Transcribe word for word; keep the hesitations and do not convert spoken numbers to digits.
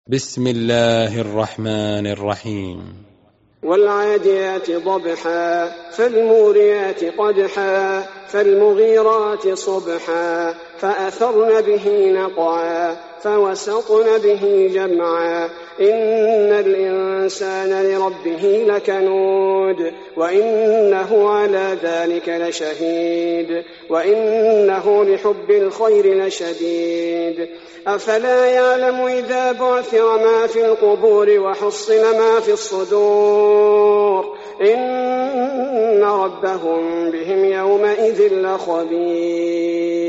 بسم الله الرحمن الرحيم. والعاديات ضبحا فالموريات قدحا فالمغيرات صبحا فأثرن به نقعا فوسطن به جمعا إن الإنسان لربه لكنود وإنه على ذلك لشهيد وإنه لحب الخير لشديد أفلا يعلم إذا بعثر ما في القبور وحصل ما في الصدور إن ربهم بهم يومئذ لخبير.